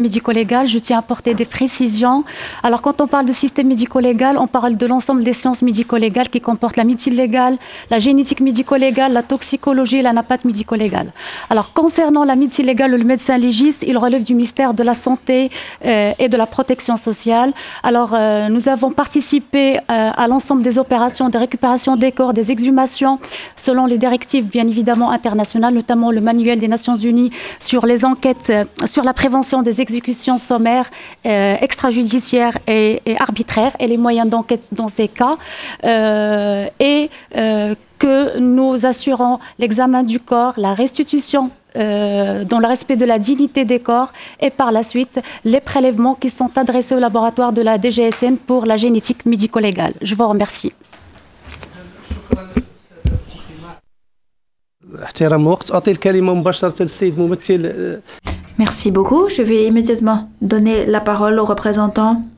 médico-légal, je tiens à apporter des précisions. Alors, quand on parle de système médico-légal, on parle de l'ensemble des sciences médico-légales qui comportent la médecine légale, la génétique médico-légale, la toxicologie et la naphate médico-légale. Alors, concernant la médecine légale ou le médecin légiste, il relève du ministère de la Santé et de la Protection sociale. Alors, nous avons participé à l'ensemble des opérations de récupération des corps, des exhumations, selon les directives, bien évidemment, internationales, notamment le manuel des Nations Unies sur les enquêtes, sur la prévention des exécutions sommaires, extrajudiciaires et arbitraires, et les moyens d'enquête dans ces cas, que nous assurons l'examen du corps, la restitution dans le respect de la dignité des corps et par la suite les prélèvements qui sont adressés au laboratoire de la DGSN pour la génétique médico-légale. Je vous remercie. Merci beaucoup. Je vais immédiatement donner la parole au représentant